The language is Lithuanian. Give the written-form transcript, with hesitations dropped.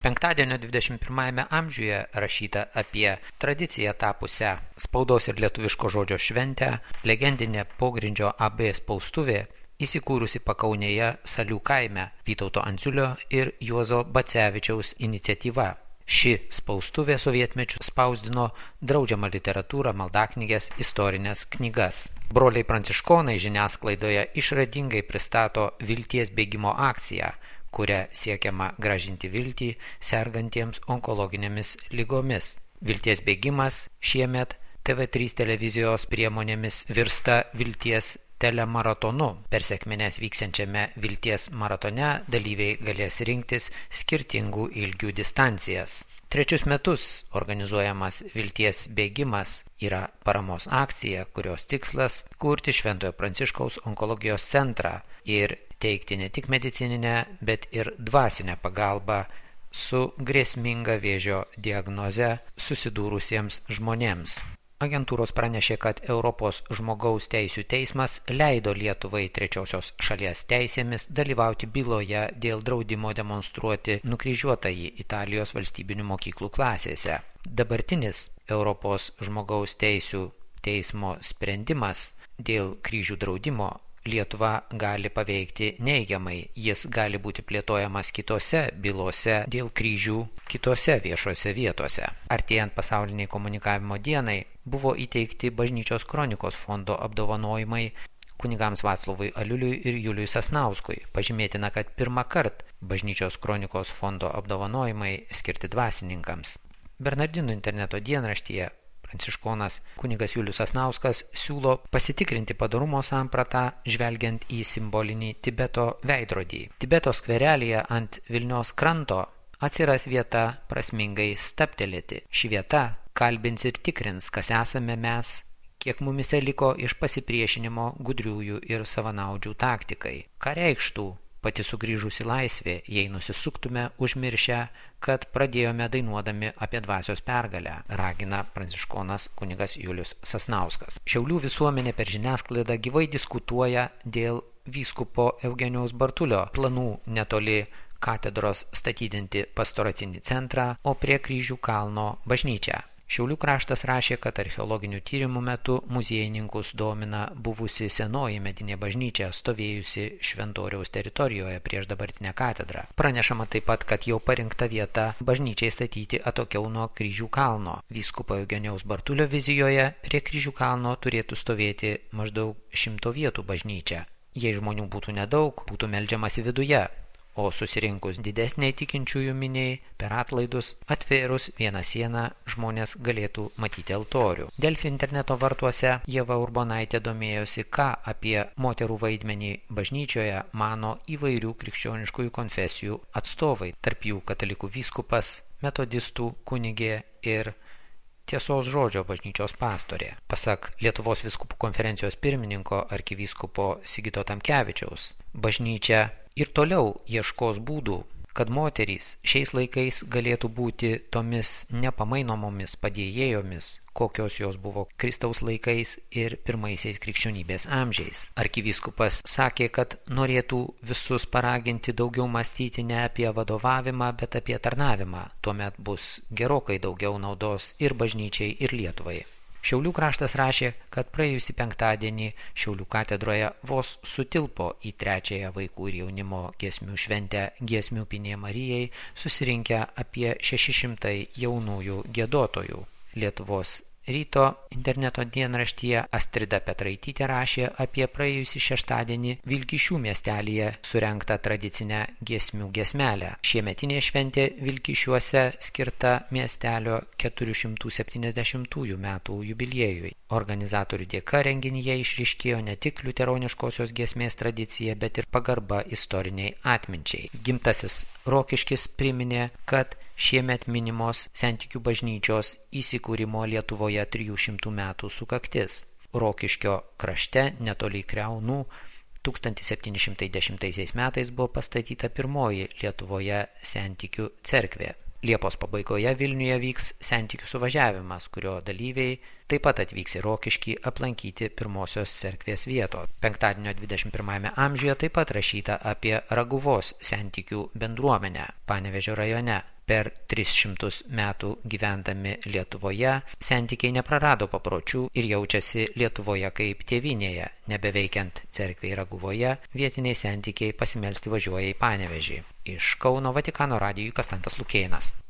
Penktadienio 21 amžiuje rašyta apie tradiciją tapusią spaudos ir lietuviško žodžio šventę, legendinė pogrindžio AB spaustuvė, įsikūrusi Pakaunėje Salių kaime, Vytauto Andziulio ir Juozo Bacevičiaus iniciatyva. Ši spaustuvė sovietmečiu spausdino draudžiamą literatūrą, maldaknyges, istorinės knygas. Broliai pranciškonai žiniasklaidoje išradingai pristato vilties bėgimo akciją, kuria siekiama grąžinti viltį sergantiems onkologinėmis ligomis. Vilties bėgimas šiemet TV3 televizijos priemonėmis virsta vilties telemaratonu. Per sekmines vyksiančiame vilties maratone dalyviai galės rinktis skirtingų ilgių distancijas. Trečius metus organizuojamas vilties bėgimas yra paramos akcija, kurios tikslas kurti Šventojo Pranciškaus onkologijos centrą ir teikti ne tik medicininę, bet ir dvasinę pagalbą su grėsminga vėžio diagnoze susidūrusiems žmonėms. Agentūros pranešė, kad Europos žmogaus teisių teismas leido Lietuvai trečiosios šalies teisėmis dalyvauti byloje dėl draudimo demonstruoti nukryžiuotąjį Italijos valstybinių mokyklų klasėse. Dabartinis Europos žmogaus teisių teismo sprendimas dėl kryžių draudimo Lietuva gali paveikti neigiamai. Jis gali būti plėtojamas kitose bylose dėl kryžių kitose viešose vietose. Artėjant pasauliniai komunikavimo dienai buvo įteikti Bažnyčios kronikos fondo apdovanojimai kunigams Vaclovui Aliuliui ir Juliui Sasnauskui. Pažymėtina, kad pirmą kartą Bažnyčios kronikos fondo apdovanojimai skirti dvasininkams. Bernardinų interneto dienraštyje pranciškonas kunigas Julius Sasnauskas siūlo pasitikrinti padorumo sampratą, žvelgiant į simbolinį Tibeto veidrodį. Tibeto skverelyje ant Vilnios kranto atsiras vieta prasmingai stabtelėti. Ši vieta kalbins ir tikrins, kas esame mes, kiek mumise liko iš pasipriešinimo gudriųjų ir savanaudžių taktikai. Ką reikštų pati sugrįžusi laisvė, jei nusisuktume užmiršę, kad pradėjome dainuodami apie dvasios pergalę, ragina pranciškonas kunigas Julius Sasnauskas. Šiaulių visuomenė per žiniasklaidą gyvai diskutuoja dėl vyskupo Eugenijaus Bartulio planų netoli katedros statydinti pastoracinį centrą, o prie Kryžių kalno bažnyčią. Šiaulių kraštas rašė, kad archeologinių tyrimų metu muziejininkus domina buvusi senoji medinė bažnyčia, stovėjusi Šventoriaus teritorijoje prieš dabartinę katedrą. Pranešama taip pat, kad jau parinkta vieta bažnyčiai statyti atokiau nuo Kryžių kalno. Vyskupo Eugenijaus Bartulio vizijoje prie Kryžių kalno turėtų stovėti maždaug 100 vietų bažnyčia. Jei žmonių būtų nedaug, būtų meldžiamasi viduje, o susirinkus didesniai tikinčiųjų miniai per atlaidus, atvėrus vieną sieną, žmonės galėtų matyti altorių. Delfi interneto vartuose Ieva Urbonaitė domėjosi, ką apie moterų vaidmenį bažnyčioje mano įvairių krikščioniškųjų konfesijų atstovai, tarp jų katalikų vyskupas, metodistų kunigė ir Tiesos žodžio bažnyčios pastorė. Pasak Lietuvos vyskupų konferencijos pirmininko arkivyskupo Sigito Tamkevičiaus, bažnyčia ir toliau ieškos būdų, kad moterys šiais laikais galėtų būti tomis nepamainomomis padėjėjomis, kokios jos buvo Kristaus laikais ir pirmaisiais krikščionybės amžiais. Arkivyskupas sakė, kad norėtų visus paraginti daugiau mąstyti ne apie vadovavimą, bet apie tarnavimą. Tuomet bus gerokai daugiau naudos ir bažnyčiai, ir Lietuvai. Šiaulių kraštas rašė, kad praėjusį penktadienį Šiaulių katedroje vos sutilpo į trečiąją vaikų ir jaunimo giesmių šventę Giesmių Pinė Marijai susirinkę apie 600 jaunųjų giedotojų. Lietuvos ryto interneto dienraštyje Astrida Petraitytė rašė apie praėjusį šeštadienį Vilkišių miestelyje surengtą tradicinę giesmių giesmelę. Šiemetinė šventė Vilkišiuose skirta miestelio 470 metų jubiliejui. Organizatorių dėka renginyje išryškėjo ne tik liuteroniškosios giesmės tradicija, bet ir pagarba istoriniai atminčiai. Gimtasis Rokiškis priminė, kad šiemet minimos Sentikių bažnyčios įsikūrimo Lietuvoje 300 metų sukaktis. Rokiškio krašte netoli Kriaunų 1710 metais buvo pastatyta pirmoji Lietuvoje Sentikių cerkvė. Liepos pabaigoje Vilniuje vyks Sentikių suvažiavimas, kurio dalyviai taip pat atvyks į Rokiškį aplankyti pirmosios cerkvės vietos. Penktadienio 21 amžiuje taip pat rašyta apie Raguvos Sentikių bendruomenę Panevėžio rajone. Per 300 metų gyvendami Lietuvoje sentikiai neprarado papročių ir jaučiasi Lietuvoje kaip tėvynėje. Nebeveikiant cerkvei Raguvoje, vietiniai sentikiai pasimelsti važiuoja į Panevėžį. Iš Kauno Vatikano radijui Konstantas Lukėnas.